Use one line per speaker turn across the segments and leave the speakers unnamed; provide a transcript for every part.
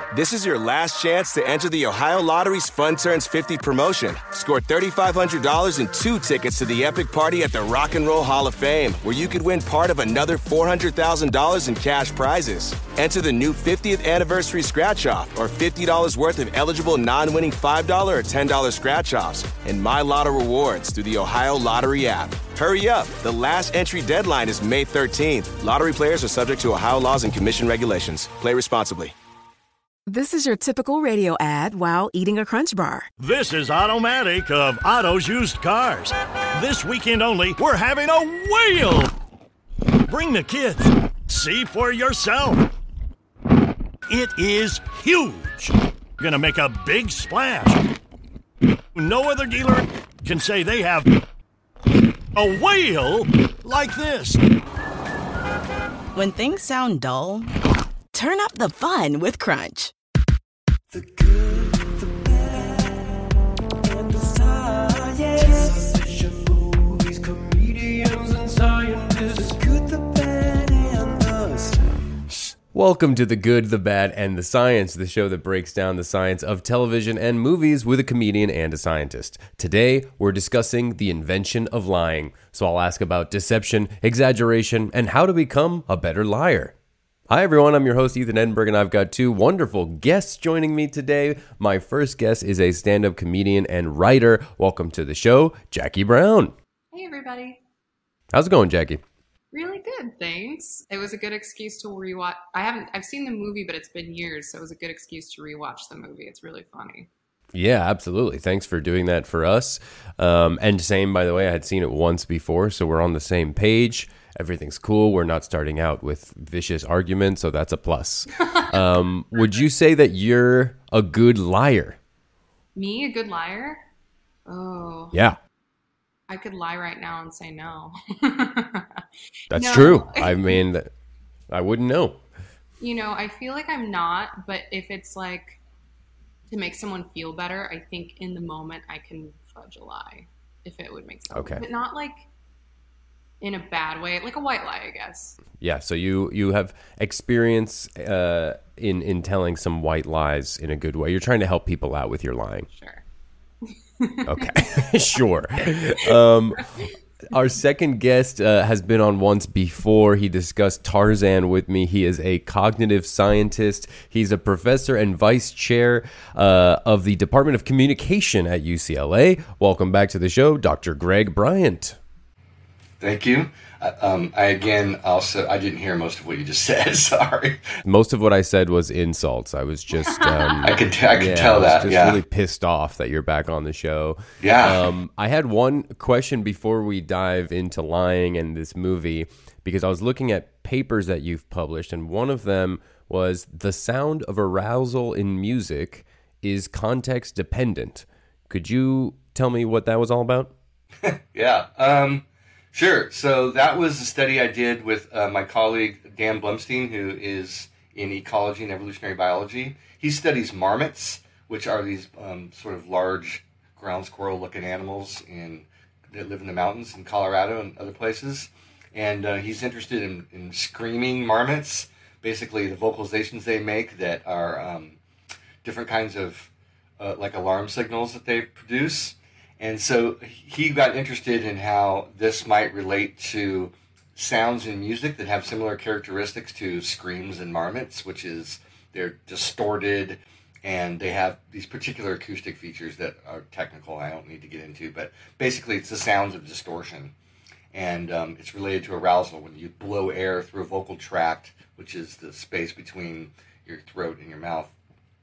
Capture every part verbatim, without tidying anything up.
This is your last chance to enter the Ohio Lottery's Fun Turns fifty promotion. Score three thousand five hundred dollars and two tickets to the epic party at the Rock and Roll Hall of Fame, where you could win part of another four hundred thousand dollars in cash prizes. Enter the new fiftieth anniversary scratch-off or fifty dollars worth of eligible non-winning five dollars or ten dollars scratch-offs and My Lotto rewards through the Ohio Lottery app. Hurry up. The last entry deadline is May thirteenth. Lottery players are subject to Ohio laws and commission regulations. Play responsibly.
This is your typical radio ad while eating a Crunch Bar.
This is Automatic of Otto's Used Cars. This weekend only, we're having a whale. Bring the kids. See for yourself. It is huge. Gonna make a big splash. No other dealer can say they have a whale like this.
When things sound dull, turn up the fun with Crunch.
The good, the bad, and the science. Television, movies, comedians, and scientists. The good, the bad, and the science.
Welcome to The Good, the Bad, and the Science, the show that breaks down the science of television and movies with a comedian and a scientist. Today, we're discussing the invention of lying. So I'll ask about deception, exaggeration, and how to become a better liar. Hi, everyone. I'm your host, Ethan Edinburgh, and I've got two wonderful guests joining me today. My first guest is a stand-up comedian and writer. Welcome to the show, Jackie Brown.
Hey, everybody.
How's it going, Jackie?
Really good, thanks. It was a good excuse to rewatch. I haven't, I've seen the movie, but it's been years, so it was a good excuse to rewatch the movie. It's really funny.
Yeah, absolutely. Thanks for doing that for us. Um, and same, by the way, I had seen it once before, so we're on the same page. Everything's cool. We're not starting out with vicious arguments, so that's a plus. Um, would you say that you're a good liar?
Me, a good liar? Oh.
Yeah.
I could lie right now and say no.
That's
no.
true. I mean, I wouldn't know.
You know, I feel like I'm not, but if it's like to make someone feel better, I think in the moment I can fudge a lie if it would make sense.
Okay.
But not like in a bad way, like a white lie, I guess.
Yeah, so you you have experience uh, in in telling some white lies in a good way. You're trying to help people out with your lying.
Sure.
Okay, sure. Um, our second guest uh, has been on once before. He discussed Tarzan with me. He is a cognitive scientist. He's a professor and vice chair uh, of the Department of Communication at U C L A. Welcome back to the show, Doctor Greg Bryant.
Thank you. Uh, um, I again also I didn't hear most of what you just said. Sorry.
Most of what I said was insults. I was just um,
I could t- I could
yeah,
tell
I was
that.
Just
yeah.
really pissed off that you're back on the show.
Yeah.
Um, I had one question before we dive into lying and this movie, because I was looking at papers that you've published, and one of them was the sound of arousal in music is context dependent. Could you tell me what that was all about?
yeah. Um, Sure. So that was a study I did with uh, my colleague Dan Blumstein, who is in ecology and evolutionary biology. He studies marmots, which are these um, sort of large ground squirrel-looking animals in, that live in the mountains in Colorado and other places. And uh, he's interested in, in screaming marmots, basically the vocalizations they make that are um, different kinds of uh, like alarm signals that they produce. And so he got interested in how this might relate to sounds in music that have similar characteristics to screams and marmots, which is they're distorted and they have these particular acoustic features that are technical I don't need to get into. But basically it's the sounds of distortion. And um, it's related to arousal. When you blow air through a vocal tract, which is the space between your throat and your mouth,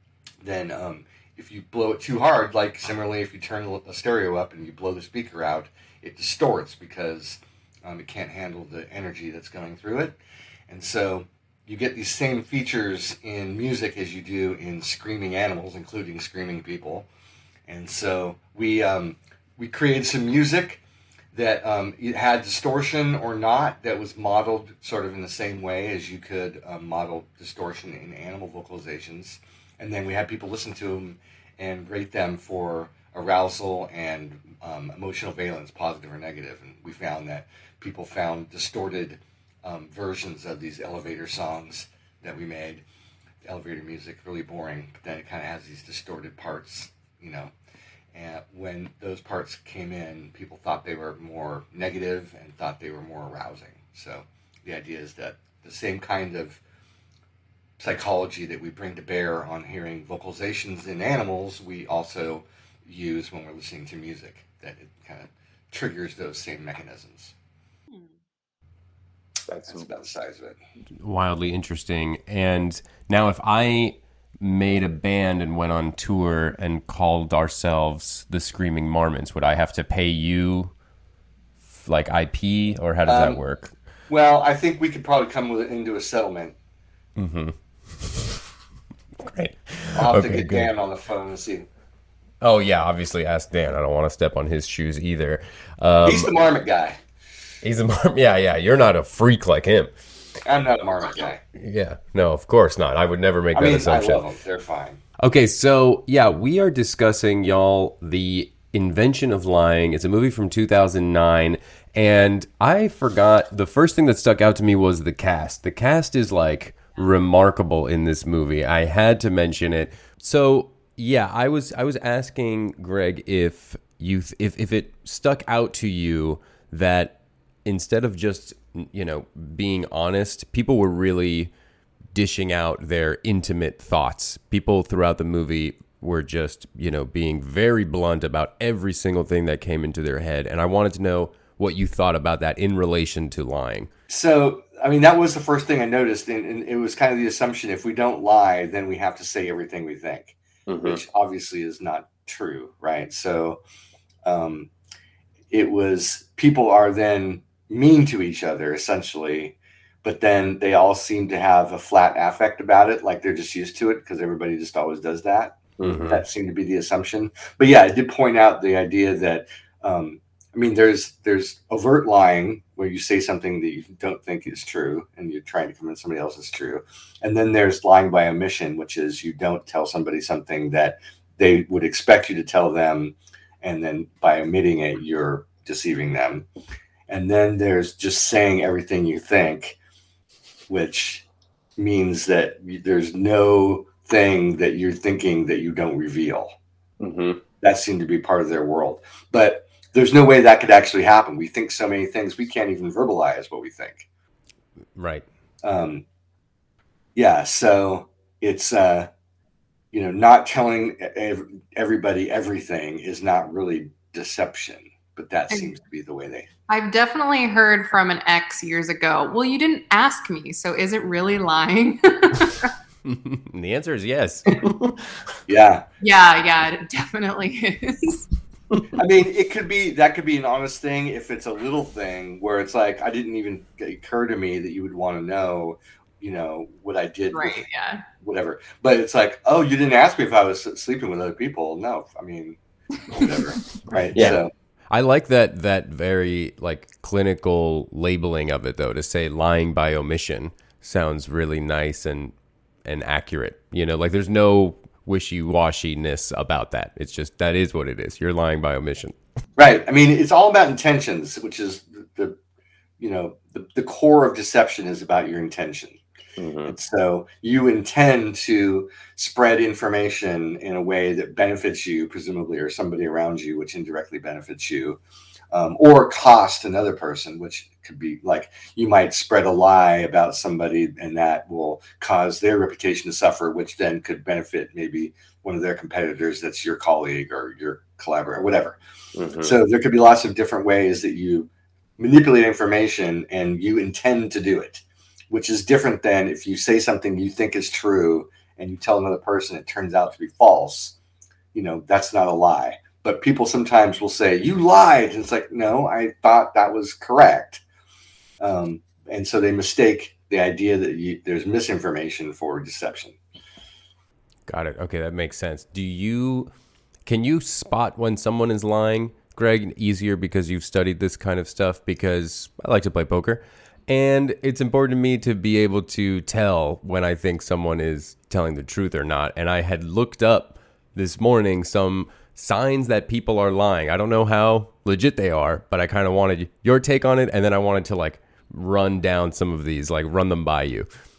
then um, if you blow it too hard, like similarly if you turn a stereo up and you blow the speaker out, it distorts because um, it can't handle the energy that's going through it. And so you get these same features in music as you do in screaming animals, including screaming people. And so we um, we created some music that um, it had distortion or not, that was modeled sort of in the same way as you could um, model distortion in animal vocalizations. And then we had people listen to them and rate them for arousal and um, emotional valence, positive or negative. And we found that people found distorted um, versions of these elevator songs that we made elevator music, really boring, but then it kind of has these distorted parts, you know. And when those parts came in, people thought they were more negative and thought they were more arousing. So the idea is that the same kind of psychology that we bring to bear on hearing vocalizations in animals, we also use when we're listening to music, that it kind of triggers those same mechanisms.
That's,
That's about the size of it.
Wildly interesting. And now if I made a band and went on tour and called ourselves the Screaming Marmots, would I have to pay you like I P, or how does
Um,
that work?
Well, I think we could probably come with, into a settlement.
Mm-hmm. Great.
I'll have to
Okay,
get
good.
Dan on the phone and see.
Oh, yeah, obviously ask Dan. I don't want to step on his shoes either. Um,
He's the marmot guy.
he's a marmot. Yeah, yeah, you're not a freak like him.
I'm not a marmot guy.
Yeah, no, of course not. I would never make
I
that
mean, I
assumption.
love them. They're fine.
Okay, so yeah, we are discussing, y'all, The Invention of Lying. It's a movie from two thousand nine, and I forgot, the first thing that stuck out to me was the cast. The cast is like remarkable in this movie. I had to mention it. So yeah, I was I was asking Greg if you if if it stuck out to you that instead of just, you know, being honest, people were really dishing out their intimate thoughts. People throughout the movie were just, you know, being very blunt about every single thing that came into their head. And I wanted to know what you thought about that in relation to lying.
So, I mean, that was the first thing I noticed. And, and it was kind of the assumption, if we don't lie, then we have to say everything we think,
Mm-hmm.
which obviously is not true, right? So um, it was, people are then mean to each other, essentially, but then they all seem to have a flat affect about it, like they're just used to it because everybody just always does that.
Mhm.
That seemed to be the assumption. But yeah, I did point out the idea that, um, I mean, there's there's overt lying where you say something that you don't think is true and you're trying to convince somebody else is true. And then there's lying by omission, which is you don't tell somebody something that they would expect you to tell them, and then by omitting it, you're deceiving them. And then there's just saying everything you think, which means that there's no thing that you're thinking that you don't reveal.
Mm-hmm.
That seemed to be part of their world. But there's no way that could actually happen. We think so many things, we can't even verbalize what we think.
Right.
Um, yeah, so it's, uh, you know, not telling ev- everybody everything is not really deception, but that
And-
seems to be the way they...
I've definitely heard from an ex years ago, well, you didn't ask me, so is it really lying?
The answer is yes.
Yeah.
Yeah, yeah, it definitely is.
I mean, it could be, that could be an honest thing if it's a little thing where it's like, I didn't even occur to me that you would want to know, you know, what I did
Right,
with
yeah.
whatever. But it's like, oh, you didn't ask me if I was sleeping with other people. No, I mean, whatever. Right.
Yeah.
So,
I like that that very like clinical labeling of it though, to say lying by omission sounds really nice and and accurate. You know, like there's no wishy-washiness about that. It's just that is what it is. You're lying by omission.
right. I mean, it's all about intentions, which is the, the you know, the, the core of deception is about your intention. And so you intend to spread information in a way that benefits you, presumably, or somebody around you, which indirectly benefits you, um, or cost another person, which could be like you might spread a lie about somebody and that will cause their reputation to suffer, which then could benefit maybe one of their competitors that's your colleague or your collaborator, or whatever.
Mm-hmm.
So there could be lots of different ways that you manipulate information and you intend to do it, which is different than if you say something you think is true and you tell another person it turns out to be false. You know, that's not a lie. But people sometimes will say, you lied. And it's like, no, I thought that was correct. Um, and so they mistake the idea that you, there's misinformation for deception.
Got it. Okay, that makes sense. Do you can you spot when someone is lying, Greg? Easier because you've studied this kind of stuff, because I like to play poker. And it's important to me to be able to tell when I think someone is telling the truth or not. And I had looked up this morning some signs that people are lying. I don't know how legit they are, but I kind of wanted your take on it. And then I wanted to like run down some of these, like run them by you.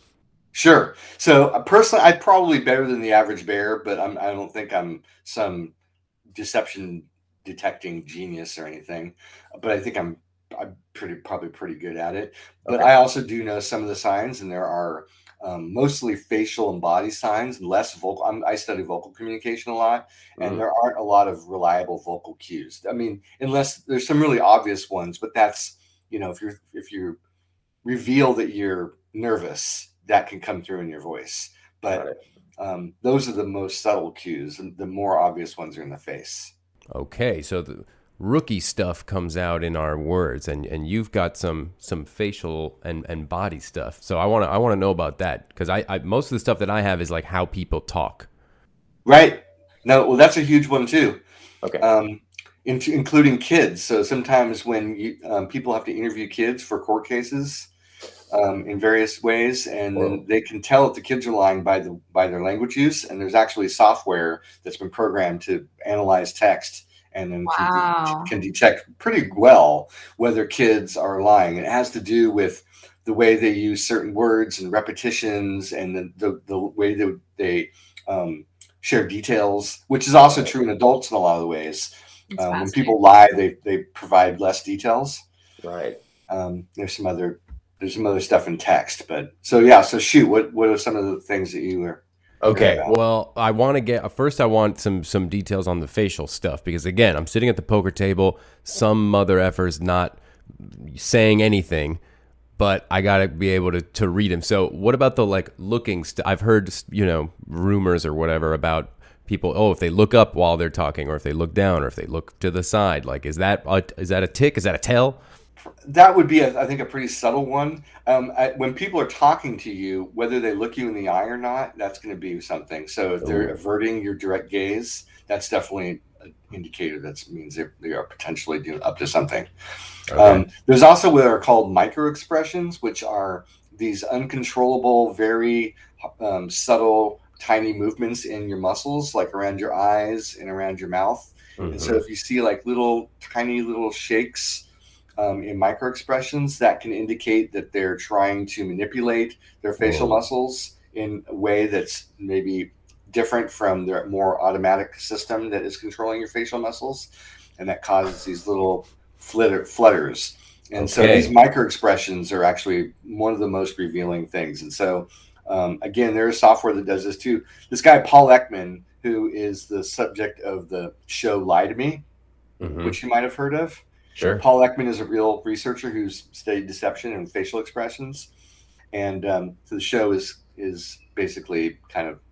Sure. So uh, personally, I'm probably better than the average bear, but I'm, I don't think I'm some deception detecting genius or anything. But I think I'm I'm pretty probably pretty good at it. But
Okay.
I also do know some of the signs, and there are um, mostly facial and body signs, and less vocal. I'm, I study vocal communication a lot, and
Mhm.
there aren't a lot of reliable vocal cues. I mean, unless there's some really obvious ones, but that's you know if you're if you reveal that you're nervous, that can come through in your voice. But
Got it.
um, those are the most subtle cues, and the more obvious ones are in the face.
Okay, so the rookie stuff comes out in our words, and, and you've got some some facial and, and body stuff. So I want to I want to know about that, because I, I most of the stuff that I have is like how people talk.
Right. No, well, that's a huge one too.
Okay.
Um, in, including kids. So sometimes when you, um, people have to interview kids for court cases um, in various ways, and then they can tell if the kids are lying by the by their language use. And there's actually software that's been programmed to analyze text and then
Wow.
can, can detect pretty well whether kids are lying. It has to do with the way they use certain words and repetitions, and the the, the way they they um, share details, which is also true in adults in a lot of the ways.
It's
Um, when
fascinating.
people lie, they they provide less details.
Right.
Um, there's some other there's some other stuff in text, but so yeah. So shoot, what what are some of the things that you were?
Okay,
Yeah.
well, I want to get first. I want some some details on the facial stuff, because again, I'm sitting at the poker table. Some mother effer's not saying anything, but I gotta be able to to read him. So, what about the like looking stuff? I've heard you know rumors or whatever about people. Oh, if they look up while they're talking, or if they look down, or if they look to the side, like is that a, is that a tick? Is that a tell?
That would be, a, I think, a pretty subtle one. Um, I, when people are talking to you, whether they look you in the eye or not, that's going to be something. So if they're
Ooh.
averting your direct gaze, that's definitely an indicator. That means they, they are potentially doing up to something.
Okay.
Um, there's also what are called micro expressions, which are these uncontrollable, very um, subtle, tiny movements in your muscles, like around your eyes and around your mouth.
Mhm.
And so if you see like little, tiny little shakes um, in micro expressions, that can indicate that they're trying to manipulate their facial
Whoa.
muscles in a way that's maybe different from their more automatic system that is controlling your facial muscles. And that causes these little flutter, flutters. And so
Okay.
these micro expressions are actually one of the most revealing things. And so, um, again, there is software that does this too. This guy, Paul Ekman, who is the subject of the show Lie to Me,
Mhm.
which you might have heard of.
Sure.
Paul Ekman is a real researcher who's studied deception and facial expressions. And um, so the show is is basically kind of,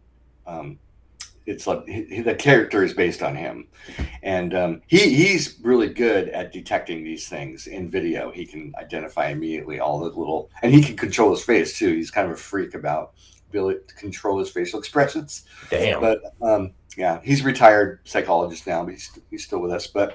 um, it's like he, the character is based on him. And um, he he's really good at detecting these things in video. He can identify immediately all the little, and he can control his face too. He's kind of a freak about ability to control his facial expressions.
Damn.
But um, yeah, he's a retired psychologist now, but he's, he's still with us. But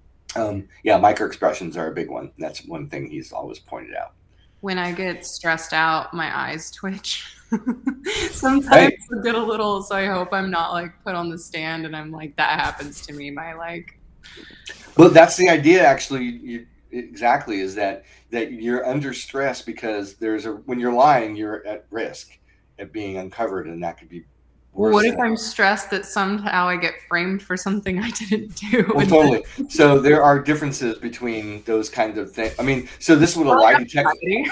um, yeah, micro expressions are a big one. That's one thing he's always pointed out.
When I get stressed out, my eyes twitch. Sometimes
Right.
I get a little, so I hope I'm not like put on the stand and I'm like, that happens to me. My like,
Well, that's the idea, actually. You, exactly, is that that you're under stress because there's a when you're lying, you're at risk of being uncovered, and that could be worse.
what if
than-
I'm stressed that somehow I get framed for something I didn't do?
Well,
And
totally. So there are differences between those kinds of things. I mean, so this is what a
then-
lie detector.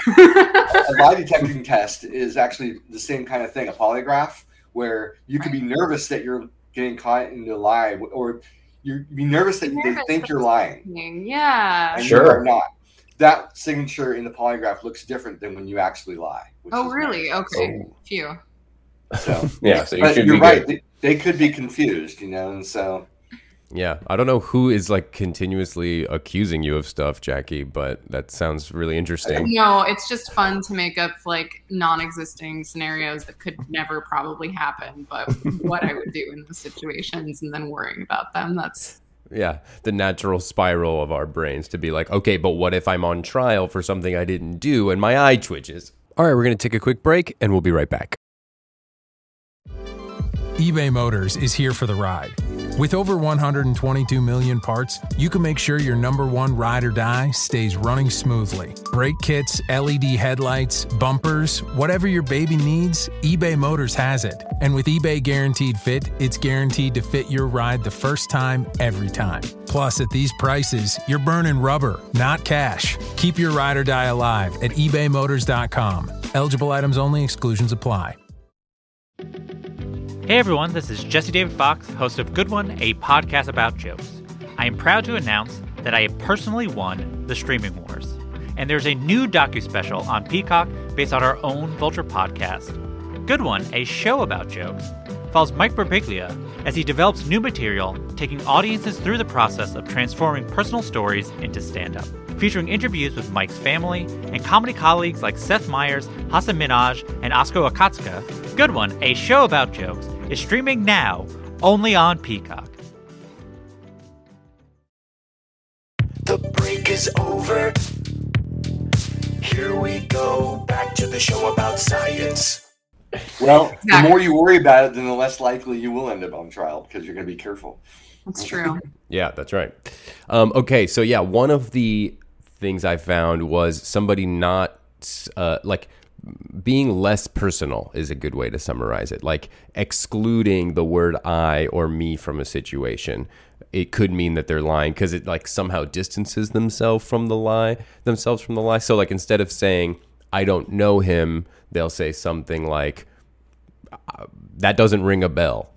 A lie detecting test is actually the same kind of thing, a polygraph, where you could be nervous that you're getting caught in a lie, or you be nervous that they
Nervous
think
that
you're
it's
lying
Yeah.
and
Sure.
you are not. That signature in the polygraph looks different than when you actually lie. which
Oh,
is
really?
nice.
Okay. Phew.
So,
Yeah, so you
but
should
you're
be
right.
good.
They, they could be confused, you know, and so
Yeah, I don't know who is like continuously accusing you of stuff, Jackie, but that sounds really interesting.
No, it's just fun to make up like non-existing scenarios that could never probably happen, but what I would do in those situations and then worrying about them. That's
Yeah, the natural spiral of our brains to be like, okay, but what if I'm on trial for something I didn't do and my eye twitches? All right, we're going to take a quick break and we'll be right back.
eBay Motors is here for the ride. With over one hundred twenty-two million parts, you can make sure your number one ride or die stays running smoothly. Brake kits, L E D headlights, bumpers, whatever your baby needs, eBay Motors has it. And with eBay Guaranteed Fit, it's guaranteed to fit your ride the first time, every time. Plus, at these prices, you're burning rubber, not cash. Keep your ride or die alive at ebay motors dot com. Eligible items only, exclusions apply.
Hey everyone, this is Jesse David Fox, host of Good One, a podcast about jokes. I am proud to announce that I have personally won the Streaming Wars. And there's a new docu-special on Peacock based on our own Vulture podcast. Good One, a show about jokes, follows Mike Birbiglia as he develops new material, taking audiences through the process of transforming personal stories into stand-up. Featuring interviews with Mike's family and comedy colleagues like Seth Meyers, Hasan Minhaj, and Oskar Akatsuka, Good One, a show about jokes, is streaming now only on Peacock.
The break is over. Here we go, back to the show about science.
Well,
Exactly.
the more you worry about it, then the less likely you will end up on trial because you're going to be careful.
That's true.
Yeah, that's right. Um, okay, so yeah, one of the things I found was somebody not uh, like being less personal is a good way to summarize it. Like excluding the word I or me from a situation. It could mean that they're lying because it like somehow distances themselves from the lie, themselves from the lie. So like instead of saying I don't know him, they'll say something like that doesn't ring a bell,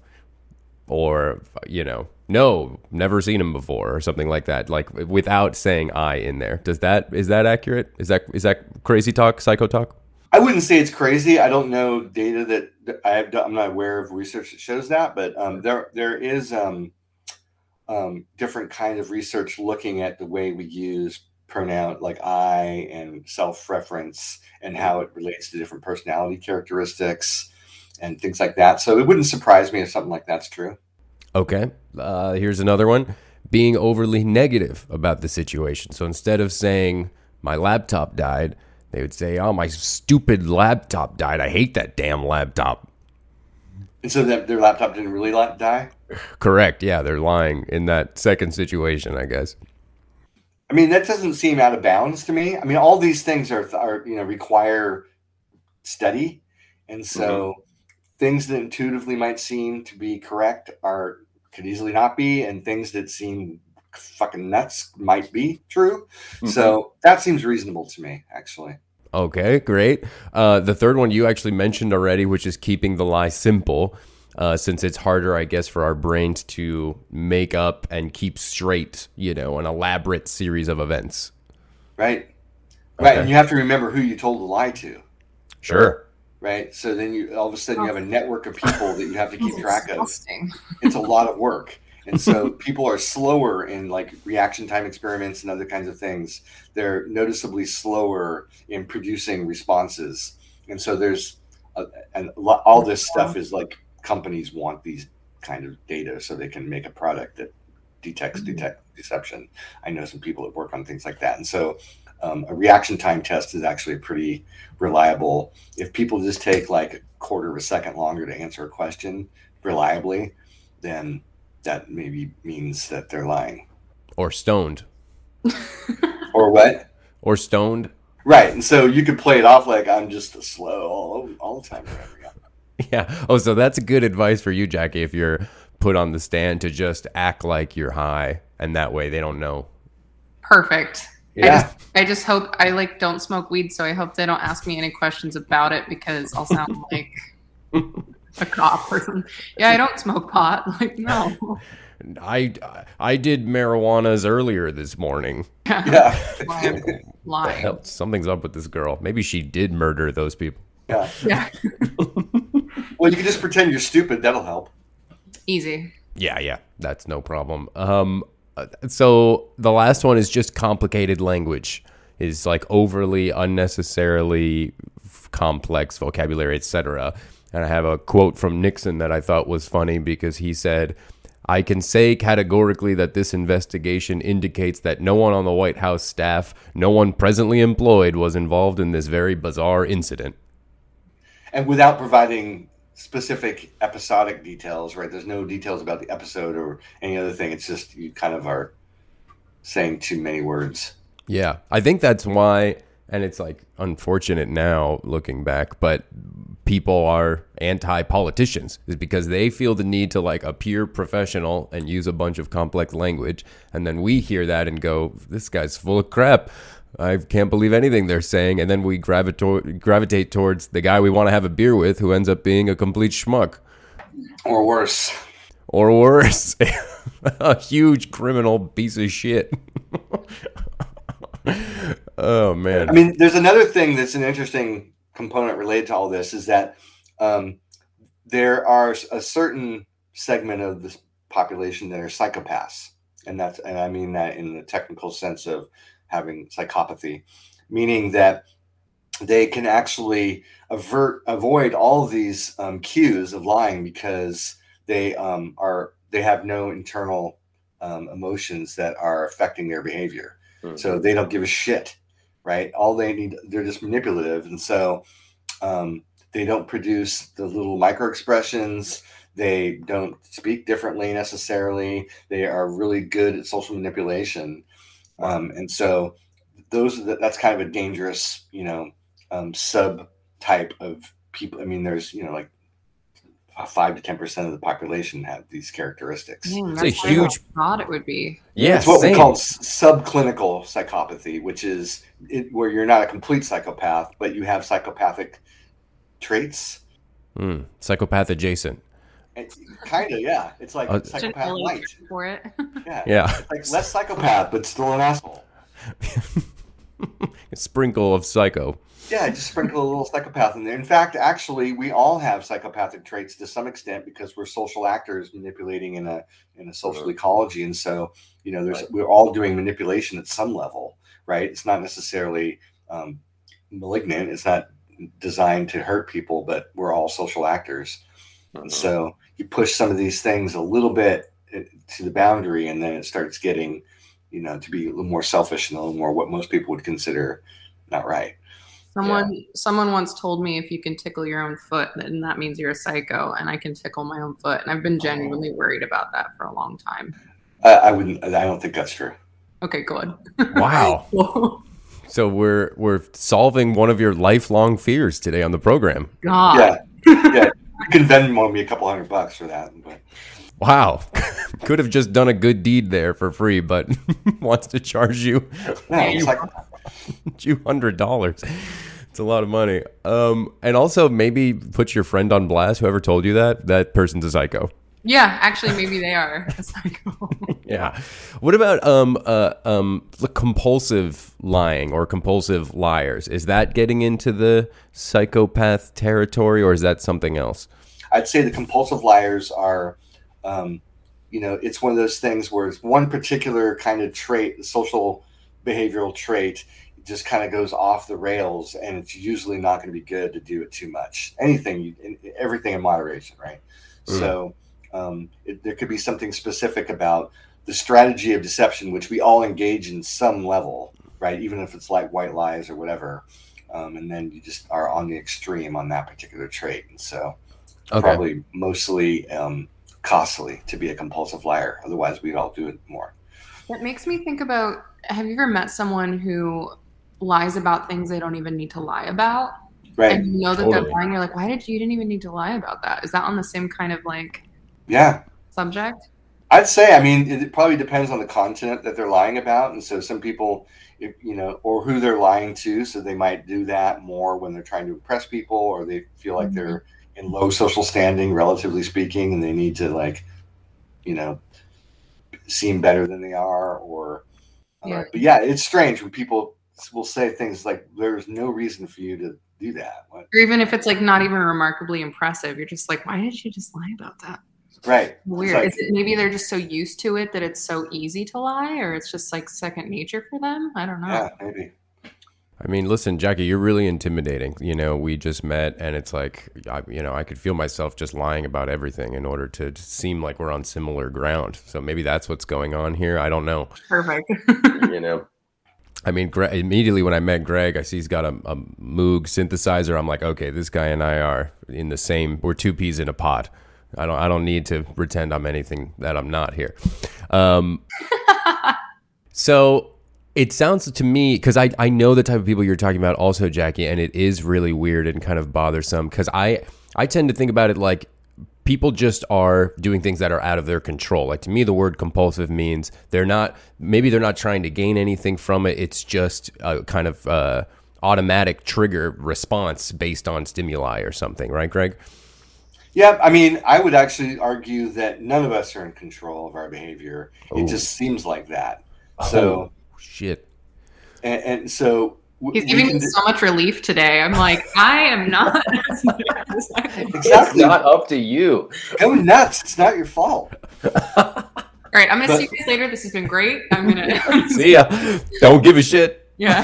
or you know, no, never seen him before, or something like that. Like without saying I in there. Does that is that accurate? Is that is that crazy talk, psycho talk?
I wouldn't say it's crazy. I don't know data that, that I have. I'm not aware of research that shows that, but um, there there is um, um, different kind of research looking at the way we use pronoun like I and self-reference and how it relates to different personality characteristics and things like that. So it wouldn't surprise me if something like that's true.
Okay, uh, here's another one. Being overly negative about the situation. So instead of saying my laptop died, they would say, oh, my stupid laptop died. I hate that damn laptop.
And so that their laptop didn't really la- die?
Correct. Yeah, they're lying in that second situation, I guess.
I mean, that doesn't seem out of bounds to me. I mean, all these things are, are you know, require study. And so mm-hmm. things that intuitively might seem to be correct are could easily not be, and things that seem fucking nuts might be true. Mm-hmm. So that seems reasonable to me, actually.
Okay, great. Uh, the third one you actually mentioned already, which is keeping the lie simple, uh, since it's harder, I guess, for our brains to make up and keep straight, you know, an elaborate series of events.
Right. Right.
Okay.
And you have to remember who you told the lie to.
Sure.
Right. So then you all of a sudden you have a network of people that you have to keep track of.
Disgusting.
It's a lot of work. And so people are slower in like reaction time experiments and other kinds of things. They're noticeably slower in producing responses. And so there's a, and a lot, all this stuff is like companies want these kind of data so they can make a product that detects detect deception. I know some people that work on things like that. And so um, a reaction time test is actually pretty reliable. If people just take like a quarter of a second longer to answer a question reliably, then that maybe means that they're lying.
Or stoned.
Or what?
Or stoned.
Right. And so you could play it off like I'm just slow all, all the time.
Yeah. Oh, so that's good advice for you, Jackie, if you're put on the stand, to just act like you're high, and that way they don't know.
Perfect.
Yeah.
I just, I just hope I like don't smoke weed, so I hope they don't ask me any questions about it because I'll sound like a cop or something. Yeah, I don't smoke pot. Like, no.
I, I did marijuanas earlier this morning.
Yeah.
Lying. Lying.
Hell, something's up with this girl. Maybe she did murder those people.
Yeah.
Yeah.
Well, you can just pretend you're stupid. That'll help.
Easy.
Yeah, yeah, that's no problem. Um, so the last one is just complicated language. Is like overly, unnecessarily complex vocabulary, et cetera. And I have a quote from Nixon that I thought was funny because he said, I can say categorically that this investigation indicates that no one on the White House staff, no one presently employed, was involved in this very bizarre incident.
And without providing specific episodic details, right? There's no details about the episode or any other thing. It's just you kind of are saying too many words.
Yeah, I think that's why, and it's like unfortunate now looking back, but people are anti-politicians is because they feel the need to like appear professional and use a bunch of complex language. And then we hear that and go, this guy's full of crap. I can't believe anything they're saying. And then we gravitate gravitate towards the guy we want to have a beer with who ends up being a complete schmuck.
Or worse.
Or worse. A huge criminal piece of shit. Oh, man.
I mean, there's another thing that's an interesting component related to all this is that um, there are a certain segment of the population that are psychopaths. And that's, and I mean that in the technical sense of having psychopathy, meaning that they can actually avert, avoid all of these um, cues of lying because they um, are, they have no internal um, emotions that are affecting their behavior. Mm-hmm. So they don't give a shit, right? All they need, they're just manipulative. And so um, they don't produce the little micro expressions. They don't speak differently necessarily. They are really good at social manipulation. Um, and so those that's kind of a dangerous, you know, um, sub type of people. I mean, there's, you know, like five to ten percent of the population have these characteristics.
Dang,
It's
that's
a
what
huge-
I thought it would be.
Yeah,
It's what
same.
we call s- subclinical psychopathy, which is it, where you're not a complete psychopath, but you have psychopathic traits.
Mm, psychopath adjacent.
Kind of, yeah. It's like
Uh,
psychopath light.
For it.
Yeah.
Yeah.
It's like less psychopath, but still an asshole.
A sprinkle of psycho.
Yeah, just sprinkle a little psychopath in there. In fact, actually, we all have psychopathic traits to some extent because we're social actors manipulating in a in a social ecology, and so you know, there's we're all doing manipulation at some level, right? It's not necessarily um, malignant. It's not designed to hurt people, but we're all social actors. And so you push some of these things a little bit to the boundary, and then it starts getting, you know, to be a little more selfish and a little more what most people would consider not right.
Someone someone once told me if you can tickle your own foot, then that means you're a psycho, and I can tickle my own foot. And I've been genuinely worried about that for a long time.
I, I wouldn't. I don't think that's true.
Okay, good.
Wow. So we're we're solving one of your lifelong fears today on the program.
God.
Yeah, yeah. You can Venmo me a couple hundred bucks for that. But
Wow. Could have just done a good deed there for free, but wants to charge you
no, it's like
two hundred dollars. It's a lot of money. Um, and also maybe put your friend on blast. Whoever told you that, that person's a psycho.
Yeah, actually, maybe they are a psycho.
Yeah. What about um uh um the compulsive lying or compulsive liars? Is that getting into the psychopath territory, or is that something else?
I'd say the compulsive liars are, um, you know, it's one of those things where it's one particular kind of trait, social behavioral trait, just kind of goes off the rails, and it's usually not going to be good to do it too much. Anything, everything in moderation, right? Mm. So um, it, there could be something specific about the strategy of deception, which we all engage in some level, right? Even if it's like white lies or whatever. Um, and then you just are on the extreme on that particular trait. And so
Okay.
probably mostly um, costly to be a compulsive liar. Otherwise, we'd all do it more.
That makes me think about, have you ever met someone who lies about things they don't even need to lie about?
Right.
And you know that
Totally.
they're lying. You're like, why did you, you didn't even need to lie about that? Is that on the same kind of like
Yeah.
subject?
I'd say, I mean, it probably depends on the content that they're lying about. And so some people, if, you know, or who they're lying to. So they might do that more when they're trying to impress people, or they feel like mm-hmm. they're in low social standing, relatively speaking, and they need to, like, you know, seem better than they are. Or, uh, yeah. But yeah, it's strange when people will say things like, there's no reason for you to do that. What?
Or even if it's like not even remarkably impressive, you're just like, why did you just lie about that?
Right.
Weird.
Like,
Is it maybe they're just so used to it that it's so easy to lie, or it's just like second nature for them? I don't know.
Yeah, maybe.
I mean, listen, Jackie, you're really intimidating. You know, we just met, and it's like, I, you know, I could feel myself just lying about everything in order to seem like we're on similar ground. So maybe that's what's going on here. I don't know.
Perfect.
You know. I mean, Gre- immediately when I met Greg, I see he's got a, a Moog synthesizer. I'm like, okay, this guy and I are in the same. We're two peas in a pod. I don't. I don't need to pretend I'm anything that I'm not here. Um, so it sounds to me, because I I know the type of people you're talking about, also, Jackie, and it is really weird and kind of bothersome. Because I I tend to think about it like, people just are doing things that are out of their control. Like, to me, the word compulsive means they're not, maybe they're not trying to gain anything from it. It's just a kind of uh, automatic trigger response based on stimuli or something. Right, Greg?
Yeah, I mean, I would actually argue that none of us are in control of our behavior. It
Ooh.
just seems like that. So,
oh, shit.
And, and so...
He's giving me so much relief today. I'm like, I am not.
Exactly.
It's not up to you.
Go nuts. It's not your fault.
All right, I'm going to
But-
see you guys later. This has been great. I'm going to...
See ya. Don't give a shit.
Yeah.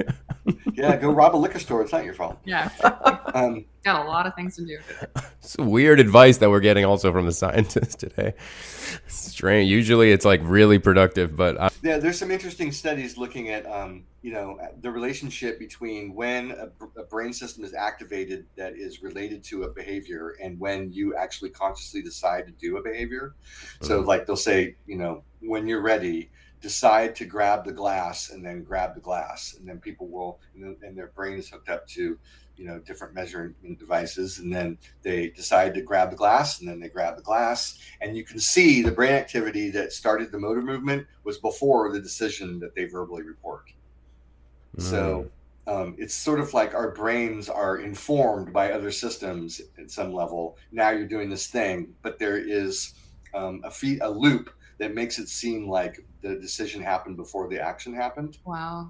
Yeah, go rob a liquor store. It's not your fault.
Yeah.
Um,
Got a lot of things to do.
It's weird advice that we're getting also from the scientists today. Strange. Usually it's like really productive, but I-
yeah, there's some interesting studies looking at, um, you know, the relationship between when a, a brain system is activated that is related to a behavior and when you actually consciously decide to do a behavior. So, like, they'll say, you know, when you're ready, decide to grab the glass, and then grab the glass, and then people will, and, and their brain is hooked up to, you know, different measuring devices, and then they decide to grab the glass, and then they grab the glass, and you can see the brain activity that started the motor movement was before the decision that they verbally report. Mm. So um, it's sort of like our brains are informed by other systems at some level. Now you're doing this thing, but there is um, a feed, a loop that makes it seem like the decision happened before the action happened.
Wow.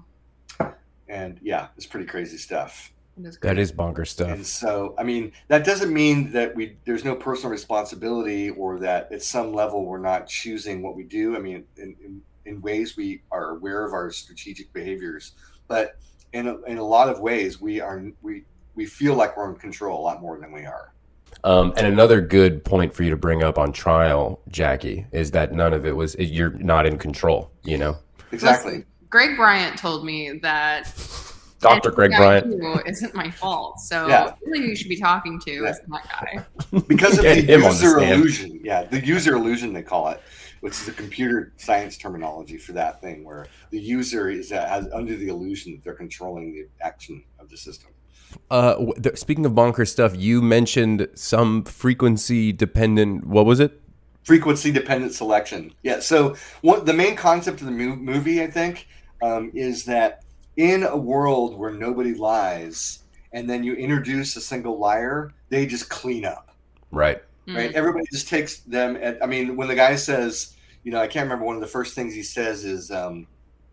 And yeah, it's pretty crazy stuff.
that is bonkers stuff.
And so, I mean, that doesn't mean that we there's no personal responsibility, or that at some level we're not choosing what we do. I mean, in, in, in ways we are aware of our strategic behaviors, but in a, in a lot of ways we are we we feel like we're in control a lot more than we are.
Um, and another good point for you to bring up on trial, Jackie, is that none of it was, you're not in control, you know?
Exactly.
Listen, Greg Bryant told me that
Doctor Greg
anything I
Bryant.
do isn't my fault. So
Yeah.
really who you should be talking to
Yeah.
is that guy.
Because of
Get
the
him on the
user
stand.
illusion. Yeah, the user illusion, they call it, which is a computer science terminology for that thing, where the user is uh, has, under the illusion that they're controlling the action of the system.
Uh, w- th- speaking of bonkers stuff, you mentioned some frequency dependent, what was it?
Frequency dependent selection. Yeah. So what the main concept of the mo- movie, I think, um, is that in a world where nobody lies, and then you introduce a single liar, they just clean up.
Right.
Right. Everybody just takes them. At, I mean, when the guy says, you know, I can't remember, one of the first things he says is, um,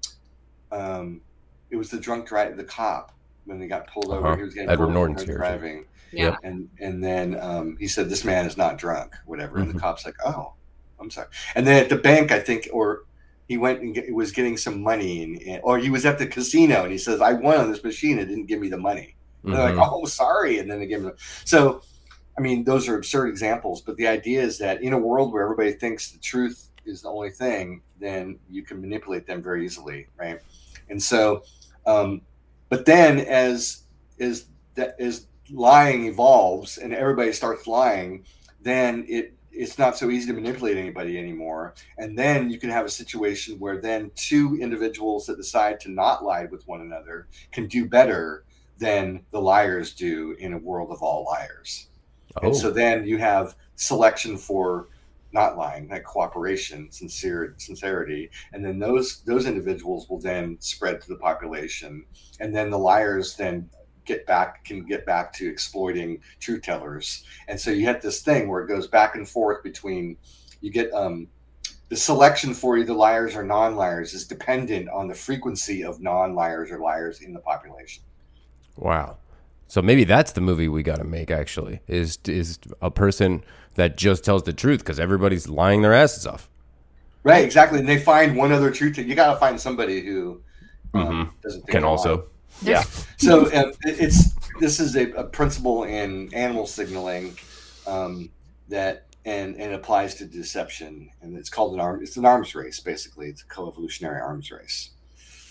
um, it was the drunk driver, the cop, when they got pulled over.
Uh-huh.
He was getting
Edward
pulled
Norton's
over
character.
driving.
Yeah.
And and then um, he said, "This man is not drunk," whatever. And
Mhm.
the cop's like, "Oh, I'm sorry." And then at the bank, I think, or he went and get, was getting some money, and, and or he was at the casino, and he says, "I won on this machine. It didn't give me the money." And they're
Mhm.
like, "Oh, sorry." And then they give him. The, so, I mean, those are absurd examples, but the idea is that in a world where everybody thinks the truth is the only thing, then you can manipulate them very easily, right? And so, um, but then as as that as lying evolves and everybody starts lying, then it it's not so easy to manipulate anybody anymore. And then you can have a situation where then two individuals that decide to not lie with one another can do better than the liars do in a world of all liars.
Oh.
And so then you have selection for not lying, like cooperation, sincere sincerity, and then those those individuals will then spread to the population, and then the liars then get back can get back to exploiting truth tellers. And so you have this thing where it goes back and forth between, you get um the selection for either liars or non-liars is dependent on the frequency of non-liars or liars in the population.
Wow. So maybe that's the movie we got to make, actually, is is a person that just tells the truth, because everybody's lying their asses off.
Right, exactly. And they find one other truth. You got to find somebody who um,
Mhm.
doesn't think
Can
they're
also.
lying.
Yeah.
So um, it- it's this is a, a principle in animal signaling um, that and and applies to deception, and it's called an arm. It's an arms race, basically. It's a co-evolutionary arms race.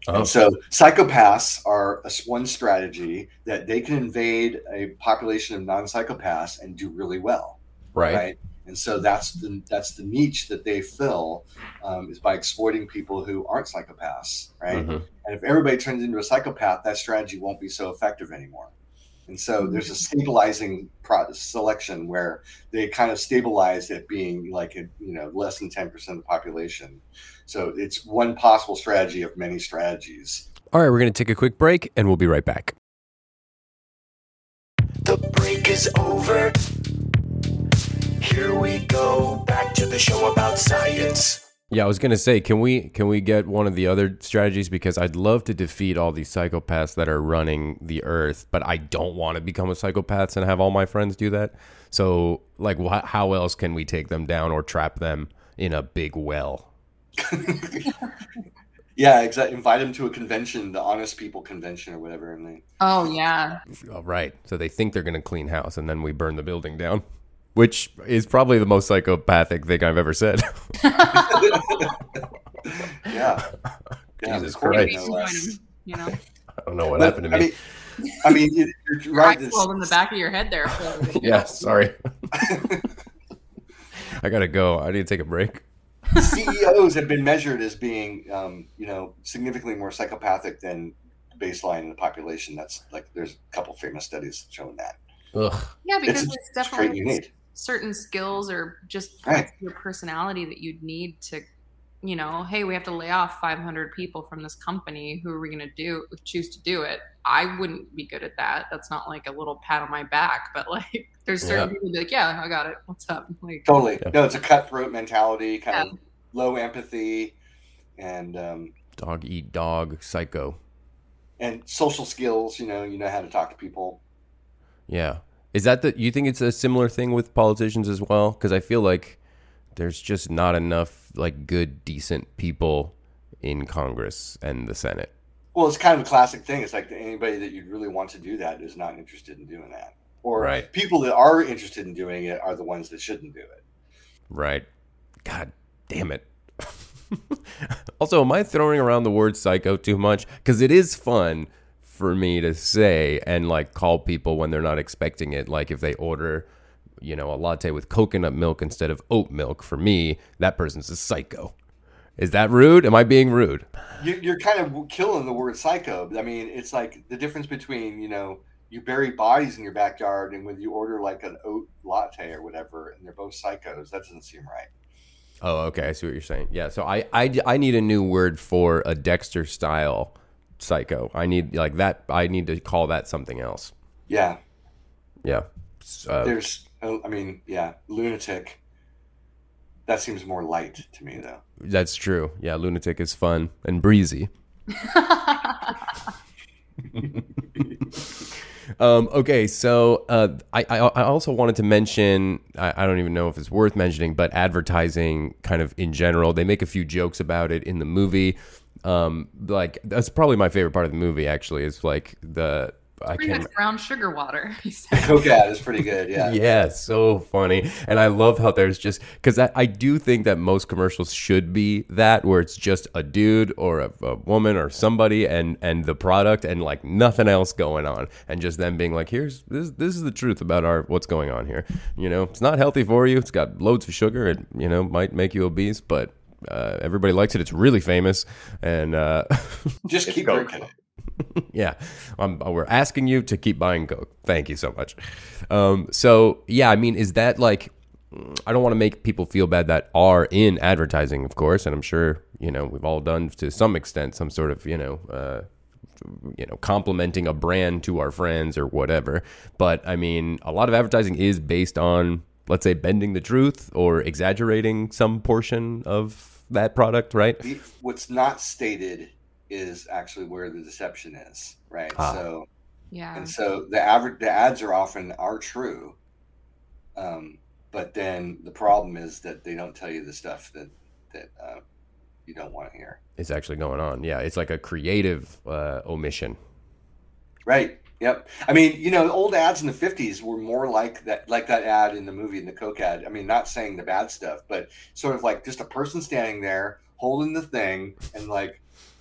Oh.
And so psychopaths are a, one strategy that they can invade a population of non-psychopaths and do really well.
Right.
Right. And so that's the that's the niche that they fill, um, is by exploiting people who aren't psychopaths. Right.
Mhm.
And if everybody turns into a psychopath, that strategy won't be so effective anymore. And so there's a stabilizing pro- selection where they kind of stabilize it being like, a, you know, less than ten percent of the population. So it's one possible strategy of many strategies.
All right, we're going to take a quick break, and we'll be right back.
The break is over. Here we go, back to the show about science.
Yeah, I was going to say, can we can we get one of the other strategies? Because I'd love to defeat all these psychopaths that are running the earth, but I don't want to become a psychopath and have all my friends do that. So, like, wh- how else can we take them down or trap them in a big well?
Yeah, exactly. Invite them to a convention, the Honest People Convention or whatever. And they...
Oh, yeah.
Oh, right. So they think they're going to clean house, and then we burn the building down, which is probably the most psychopathic thing I've ever said.
Yeah. Yeah,
Jesus
recording,
Christ.
no less.
You know,
I don't know what
But,
happened to
I
me.
mean, I mean, you- you're right.
right in the back of your head there.
Yeah, sorry. I got to go. I need to take a break.
C E Os have been measured as being, um, you know, significantly more psychopathic than baseline in the population. That's like, there's a couple famous studies showing that.
Ugh.
Yeah, because
It's a
there's
trait you
definitely
need.
certain skills or just
Right.
your personality that you'd need to, you know, hey, we have to lay off five hundred people from this company. Who are we going to do choose to do it? I wouldn't be good at that. That's not like a little pat on my back, but like there's certain
Yeah.
people who'd be like, yeah, I got it. What's up? Like,
Totally.
Yeah.
No, it's a cutthroat mentality, kind
Yeah.
of low empathy, and um,
Dog eat dog, psycho.
and social skills. You know, you know how to talk to people.
Yeah. Is that the, you think it's a similar thing with politicians as well? Because I feel like there's just not enough like good, decent people in Congress and the Senate.
Well, it's kind of a classic thing. It's like anybody that you'd really want to do that is not interested in doing that. Or
Right.
people that are interested in doing it are the ones that shouldn't do it.
Right. God damn it. Also, am I throwing around the word psycho too much? Because it is fun for me to say and like call people when they're not expecting it. Like if they order, you know, a latte with coconut milk instead of oat milk, for me, that person's a psycho. Is that rude? Am I being rude?
You- You're kind of killing the word psycho. I mean, it's like the difference between, you know, you bury bodies in your backyard and when you order like an oat latte or whatever, and they're both psychos. That doesn't seem right.
Oh, okay. I see what you're saying. Yeah. So I, I, I need a new word for a Dexter style psycho. I need like that. I need to call that something else.
Yeah.
Yeah. Uh,
There's, oh, I mean, yeah, lunatic. That seems more light to me, though.
that's true. Yeah. Lunatic is fun and breezy. Um, okay, so uh, I, I I also wanted to mention, I, I don't even know if it's worth mentioning, but advertising kind of in general. They make a few jokes about it in the movie. Um, like that's probably my favorite part of the movie. Actually, is like the I
pretty
can't.
much brown sugar water. he said.
Coca is pretty good, yeah.
Yeah, so funny. And I love how there's just, because I, I do think that most commercials should be that, where it's just a dude or a, a woman or somebody and and the product and like nothing else going on, and just them being like, here's this this is the truth about our what's going on here. You know, it's not healthy for you. It's got loads of sugar. It, you know, might make you obese, but uh, everybody likes it. It's really famous, and uh,
Just keep drinking it.
yeah, um, we're asking you to keep buying Coke. Thank you so much. Um, so, yeah, I mean, is that like, I don't want to make people feel bad that are in advertising, of course, and I'm sure, you know, we've all done to some extent some sort of, you know, uh, you know, complimenting a brand to our friends or whatever. But, I mean, a lot of advertising is based on, let's say, bending the truth or exaggerating some portion of that product, right?
The, what's not stated is actually where the deception is, right?
Ah.
So,
Yeah.
and so the average, the ads are often are true, um, but then the problem is that they don't tell you the stuff that that uh, you don't want to hear.
It's actually going on. Yeah, it's like a creative uh, omission.
Right. Yep. I mean, you know, old ads in the fifties were more like that, like that ad in the movie, in the Coke ad. I mean, not saying the bad stuff, but sort of like just a person standing there holding the thing and like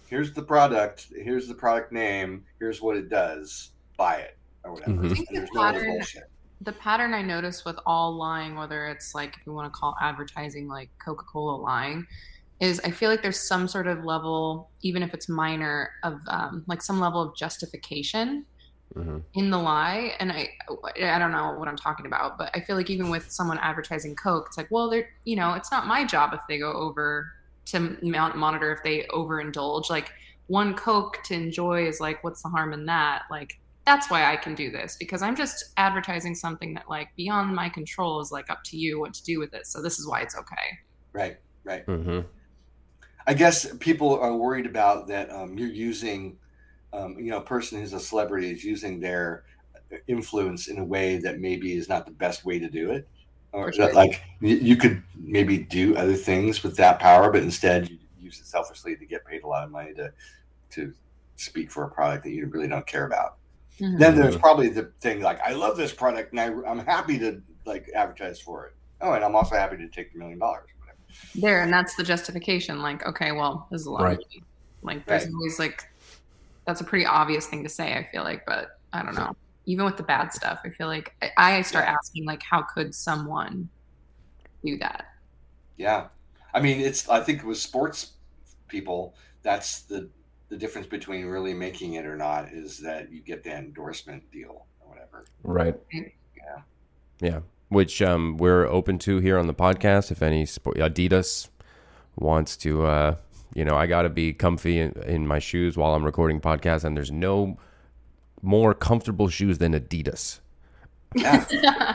here's the product, here's the product name, here's what it does, buy it or whatever.
Mhm.
I think
And
the
there's no other
pattern,
bullshit.
the pattern I notice with all lying, whether it's like if you want to call advertising like Coca-Cola lying, is I feel like there's some sort of level, even if it's minor, of um, like some level of justification
Mhm.
in the lie. And I I don't know what I'm talking about, but I feel like even with someone advertising Coke, it's like, well, they're, you know, it's not my job if they go over to mount monitor if they overindulge. Like one Coke to enjoy is like, what's the harm in that? Like that's why I can do this, because I'm just advertising something that like beyond my control is like up to you what to do with it. So this is why it's okay.
Right, right.
Mhm.
I guess people are worried about that um, you're using, um, you know, a person who's a celebrity is using their influence in a way that maybe is not the best way to do it. Or
For sure.
that, like you, you could maybe do other things with that power, but instead you use it selfishly to get paid a lot of money to to speak for a product that you really don't care about.
Mhm.
Then there's probably the thing like, I love this product and I, I'm happy to like advertise for it. Oh, and I'm also happy to take the million dollars. Whatever.
There, and that's the justification. Like, okay, well, this is a lot
Right.
of money. Like, there's
Right.
always like, that's a pretty obvious thing to say. I feel like, but I don't know. Even with the bad stuff, I feel like I, I start
Yeah.
asking like, how could someone do that?
Yeah. I mean, it's, I think with sports people, that's the, the difference between really making it or not is that you get the endorsement deal or whatever.
Right.
Yeah.
Yeah. Which um, we're open to here on the podcast. If any sport, Adidas wants to, uh, you know, I got to be comfy in, in my shoes while I'm recording podcasts, and there's no more comfortable shoes than Adidas.
Yeah.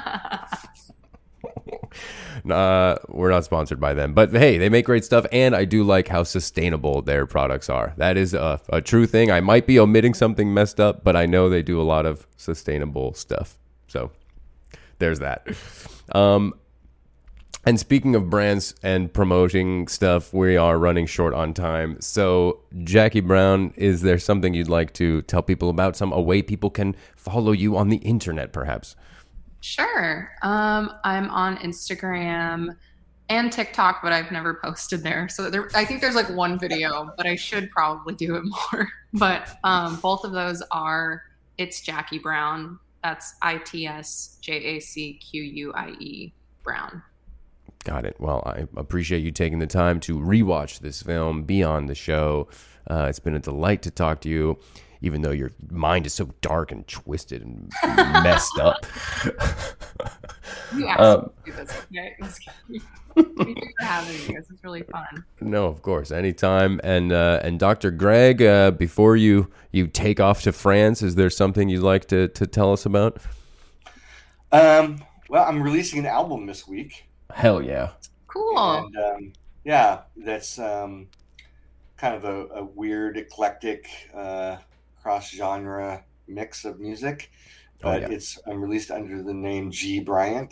Uh, we're not sponsored by them, but hey, they make great stuff, and I do like how sustainable their products are. That is a, a true thing. I might be omitting something messed up, but I know they do a lot of sustainable stuff. So there's that. Um, and speaking of brands and promoting stuff, we are running short on time. So Jackie Brown, is there something you'd like to tell people about? Some a way people can follow you on the internet, perhaps?
Sure. Um, I'm on Instagram and TikTok, but I've never posted there. So there, I think there's like one video, but I should probably do it more. But um, both of those are, it's Jackie Brown. That's I T S J A C Q U I E Brown.
Got it. Well, I appreciate you taking the time to rewatch this film, be on the show. Uh, it's been a delight to talk to you, even though your mind is so dark and twisted and messed up.
You asked
Um,
me to do this, okay? Just kidding. Thank you for having me. This is really fun.
No, of course, anytime. And uh, and Doctor Greg, uh, before you, you take off to France, is there something you'd like to, to tell us about?
Um, well, I'm releasing an album this week.
Hell yeah.
Cool.
And um, yeah, that's um, kind of a, a weird, eclectic, uh, cross-genre mix of music.
Oh,
But
yeah.
it's I'm released under the name G Bryant,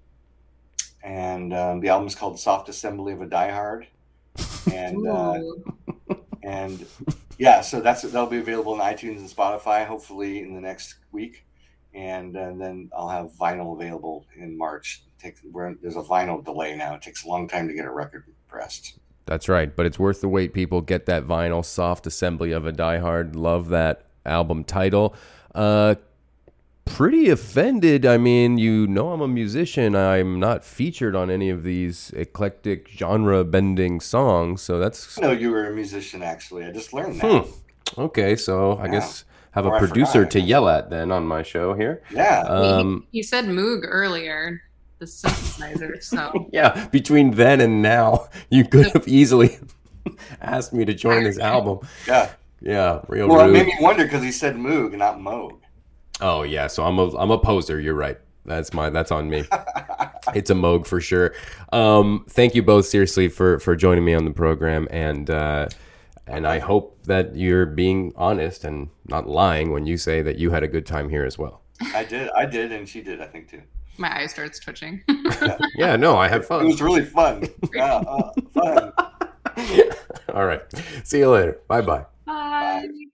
and um, the album is called "Soft Assembly of a Diehard." And uh,
Ooh.
and yeah, so that's that'll be available on iTunes and Spotify hopefully in the next week, and, uh, then I'll have vinyl available in March. It takes, where there's a vinyl delay now. It takes a long time to get a record pressed.
That's right, but it's worth the wait, people. Get that vinyl, Soft Assembly of a Diehard. Love that album title. Uh, pretty offended. I mean, you know I'm a musician. I'm not featured on any of these eclectic genre-bending songs, so that's...
I know you were a musician, actually. I just learned that.
Hmm. Okay, so I
Yeah.
guess have
Or
a
I
producer
forgot.
to yell at then on my show here.
Yeah.
Um,
he, he said Moog earlier, the synthesizer. So
yeah, between then and now, you could have easily asked me to join this album.
Yeah.
Yeah, real
Well, it
rude.
made me wonder because he said Moog, not Moog.
Oh yeah, so I'm a I'm a poser. You're right. That's my that's on me. It's a Moog for sure. Um, thank you both seriously for for joining me on the program, and uh, and I hope that you're being honest and not lying when you say that you had a good time here as well.
I did. I did, and she did, I think, too.
my eye starts twitching.
Yeah, no, I had
It
fun.
was really fun. Yeah, uh, fun.
All right, see you later. Bye bye.
Bye.